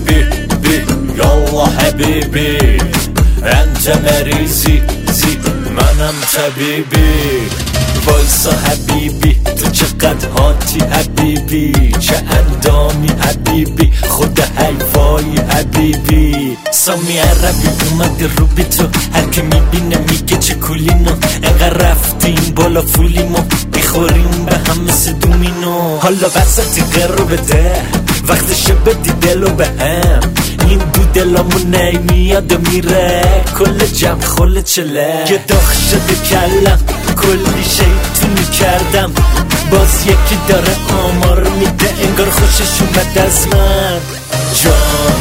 حبيبي بي يلا حبيبي انت مريزي زي منم طبیبی وایسا حبیبی تو چقدر هاتی حبیبی چه اندامی حبیبی خود حیفایی حبیبی سامی عربی اومده رو بی تو هر که میبینه میگه چه کولینو انقدر رفتیم بالا فولیمو بیخوریم به هم مثل دومینو حالا وسطی قرار بده وقتشه بدی دلو به هم این دو دلامون نمیاد و میره کل جمع خل چله یه داغ شده کلم کلی شیطونی کردم باز یکی داره آمار میده انگار خوشش اومد از من جان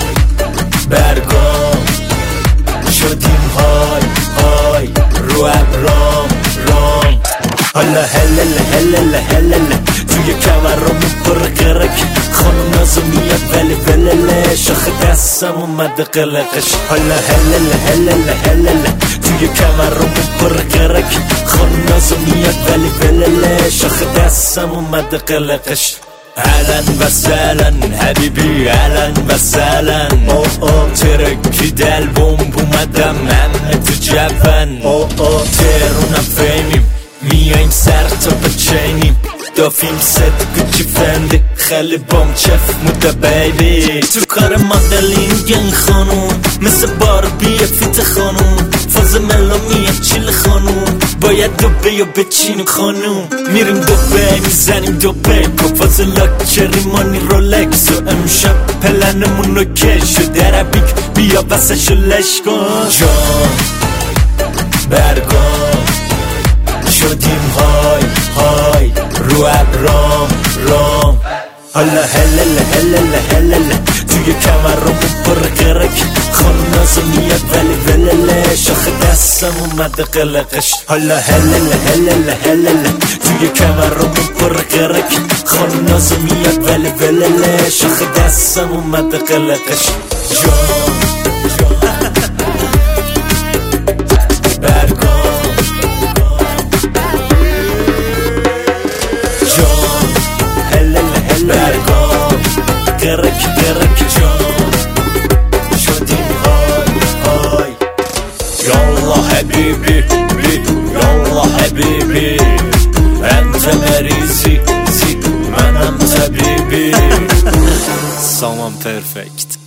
برگام شدیم های های رو ابرام رام حالا هلله توی کمرامون پر قرق خانم نازو میاد ولی ولله شاخ دستم اومده قلقش حالا هلله توی کمرامون پر قرق خانم نازو میاد ولی ولله شاخ دستم اومده قلقش اهلا و سهلا حبیبی اهلا و سهلا ترکی دل بوم اومدم همه تو جبن ترونم فیمیم میایم سر تا بچینیم دافیم ست گوچی فنده خیلی بام چف موده بیبی تو کار مدلینگ این خانون مثل باربی فیت خانون فاز ملا میاد چیل خانون باید دوبه و بچینیم خانون میریم دوبه میزنیم دوبه کفاز لاکچری مانی رولکس و امشب پلنمون اوکی شده عربیک بیا بسشو لش کن جان برگام شدیم های های رو ابرام رام حالا هلله توی کمرامون پر قرق خانم نازو میاد ولی ولله شاخ دستم اومده قلقش حالا هلله توی کمرامون پر قرق خانم نازو میاد ولی ولله شاخ دستم اومده قلقش جان قرق جان شدیم های يلا حبيبي بي يلا حبيبي انت مريزي زي منم طبيبي سامان پرفکت